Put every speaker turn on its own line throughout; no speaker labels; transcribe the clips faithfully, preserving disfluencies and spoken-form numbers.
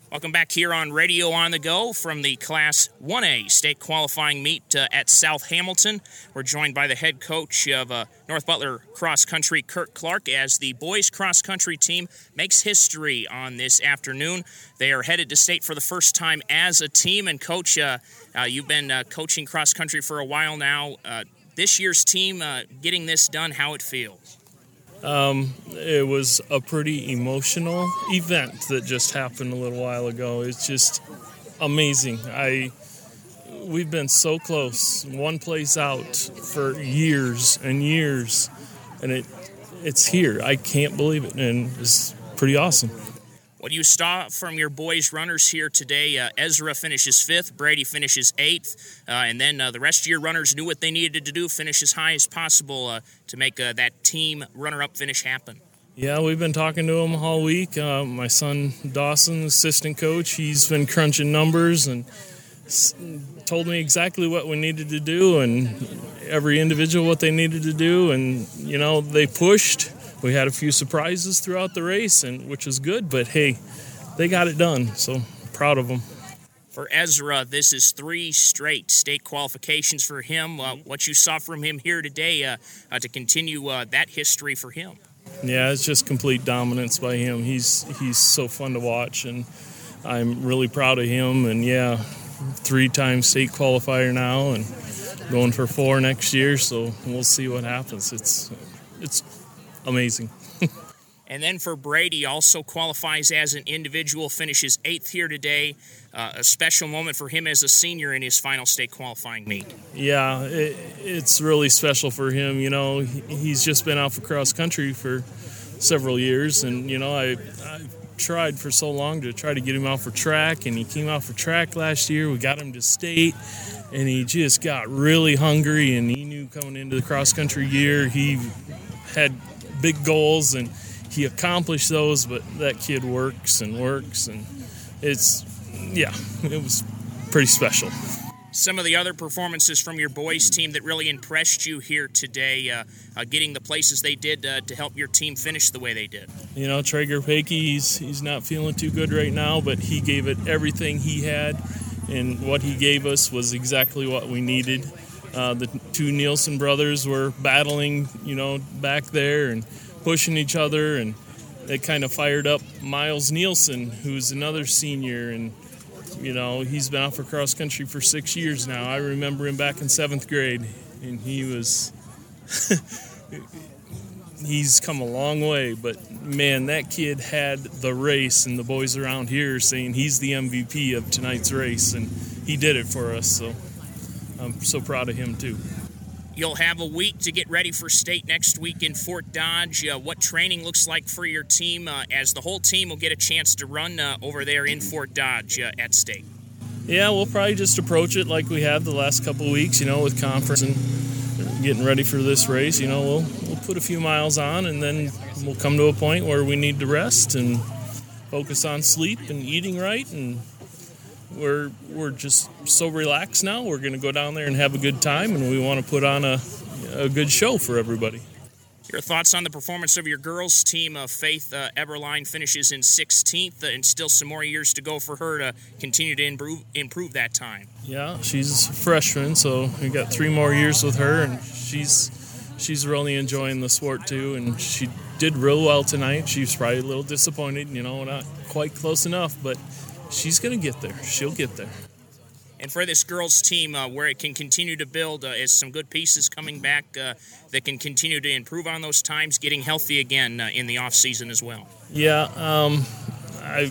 Welcome back here on Radio on the Go from the Class one A state qualifying meet uh, at South Hamilton. We're joined by the head coach of uh, North Butler Cross Country, Kurt Clark, as the boys cross country team makes history on this afternoon. They are headed to state for the first time as a team. And Coach, uh, uh, you've been uh, coaching cross country for a while now. Uh, this year's team uh, getting this done, how it feels?
Um, it was a pretty emotional event that just happened a little while ago. It's just amazing. I we've been so close, one place out for years and years, and it it's here. I can't believe it, and it's pretty awesome.
What do you saw from your boys runners here today? Uh, Ezra finishes fifth, Brady finishes eighth, uh, and then uh, the rest of your runners knew what they needed to do, finish as high as possible uh, to make uh, that team runner-up finish happen.
Yeah, we've been talking to them all week. Uh, my son Dawson, assistant coach, he's been crunching numbers and told me exactly what we needed to do and every individual what they needed to do, and, you know, they pushed. We had a few surprises throughout the race, and which was good, but hey, they got it done, so proud of them.
For Ezra, this is three straight state qualifications for him. Uh, what you saw from him here today uh, uh, to continue uh, that history for him?
Yeah, it's just complete dominance by him. He's he's so fun to watch, and I'm really proud of him. And yeah, three-time state qualifier now, and going for four next year. So we'll see what happens. It's it's. Amazing.
And then for Brady, also qualifies as an individual, finishes eighth here today. Uh, a special moment for him as a senior in his final state qualifying meet.
Yeah, it, it's really special for him. You know, he, he's just been out for cross country for several years, and you know, I I tried for so long to try to get him out for track, and he came out for track last year. We got him to state, and he just got really hungry, and he knew coming into the cross country year he had big goals, and he accomplished those, but that kid works and works, and it's, yeah, it was pretty special.
Some of the other performances from your boys team that really impressed you here today, uh, uh, getting the places they did uh, to help your team finish the way they did.
You know, Traeger Paakey, he's, he's not feeling too good right now, but he gave it everything he had, and what he gave us was exactly what we needed. Uh, the two Nielsen brothers were battling, you know, back there and pushing each other, and they kind of fired up Miles Nielsen, who's another senior, and, you know, he's been out for cross country for six years now. I remember him back in seventh grade, and he was, he's come a long way, but, man, that kid had the race, and the boys around here are saying he's the M V P of tonight's race, and he did it for us, so I'm so proud of him, too.
You'll have a week to get ready for state next week in Fort Dodge. Uh, what training looks like for your team uh, as the whole team will get a chance to run uh, over there in Fort Dodge uh, at state?
Yeah, we'll probably just approach it like we have the last couple of weeks, you know, with conference and getting ready for this race. You know, we'll we'll put a few miles on, and then we'll come to a point where we need to rest and focus on sleep and eating right, and We're we're just so relaxed now. We're going to go down there and have a good time, and we want to put on a, a good show for everybody.
Your thoughts on the performance of your girls' team? Uh, Faith uh, Eberline finishes in sixteenth, uh, and still some more years to go for her to continue to improve, improve that time.
Yeah, she's a freshman, so we got three more years with her, and she's she's really enjoying the sport too, and she did real well tonight. She was probably a little disappointed, you know, not quite close enough, but she's going to get there. She'll get there.
And for this girls' team, uh, where it can continue to build, uh, is some good pieces coming back uh, that can continue to improve on those times, getting healthy again uh, in the off season as well.
Yeah, um, I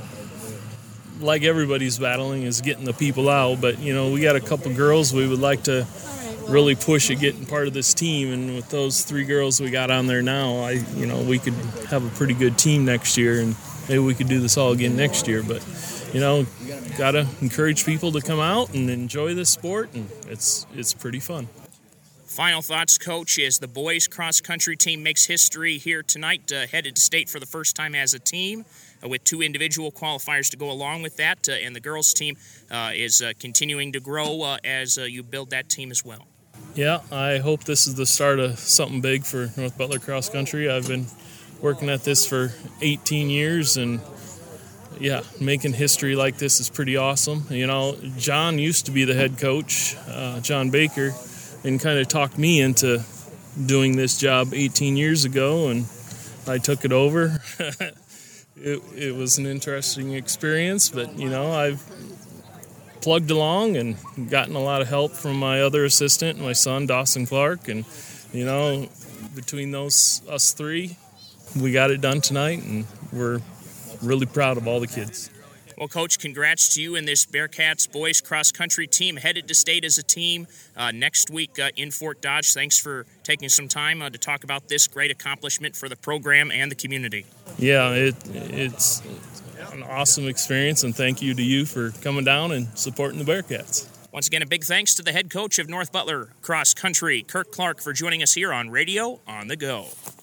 like everybody's battling is getting the people out, but you know we got a couple girls we would like to really push at getting part of this team, and with those three girls we got on there now, I you know we could have a pretty good team next year, and maybe we could do this all again next year, but. You know, got to encourage people to come out and enjoy this sport, and it's it's pretty fun.
Final thoughts, Coach, as the boys cross-country team makes history here tonight, uh, headed to state for the first time as a team, uh, with two individual qualifiers to go along with that, uh, and the girls' team uh, is uh, continuing to grow uh, as uh, you build that team as well.
Yeah, I hope this is the start of something big for North Butler cross-country. I've been working at this for eighteen years, and yeah, making history like this is pretty awesome. You know, John used to be the head coach, uh, John Baker, and kind of talked me into doing this job eighteen years ago, and I took it over. it, it was an interesting experience, but, you know, I've plugged along and gotten a lot of help from my other assistant, my son, Dawson Clark, and, you know, between those us three, we got it done tonight, and we're really proud of all the kids.
Well, Coach, congrats to you and this Bearcats boys cross-country team headed to state as a team uh, next week uh, in Fort Dodge. Thanks for taking some time uh, to talk about this great accomplishment for the program and the community.
Yeah, it, it's an awesome experience, and thank you to you for coming down and supporting the Bearcats.
Once again, a big thanks to the head coach of North Butler Cross Country, Kirk Clark, for joining us here on Radio on the Go.